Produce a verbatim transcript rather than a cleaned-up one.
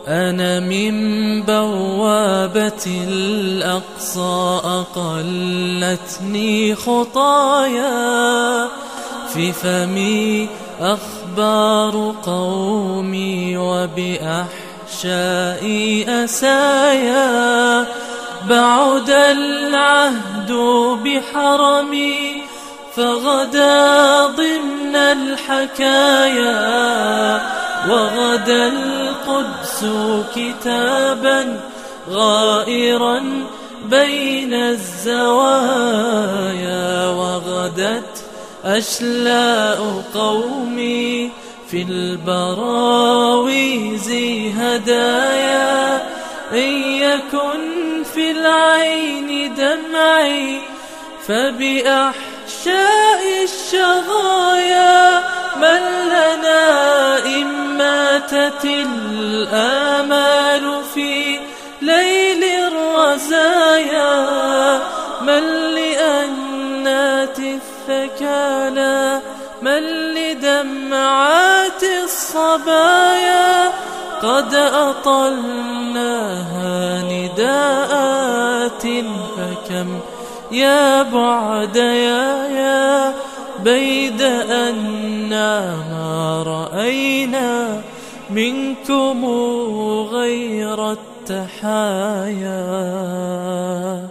أنا من بوابة الأقصى أقلتني خطايا، في فمي أخبار قومي وبأحشائي أسايا. بعد العهد بحرمي فغدا ضمن الحكايا، وغدا القدس كتابا غائرا بين الزوايا، وغدت أشلاء قومي في البراويز هدايا. إن يكن في العين دمعي فبأحشاء الشظايا، من لنا إن ماتت الآمال في ليل الرزايا، من لأنات الثكالى، من لدمعات الصبايا، قد أطلناها نداءات فكم يا بعد يا يا بيد أننا ما رأينا منكم غير التحايا.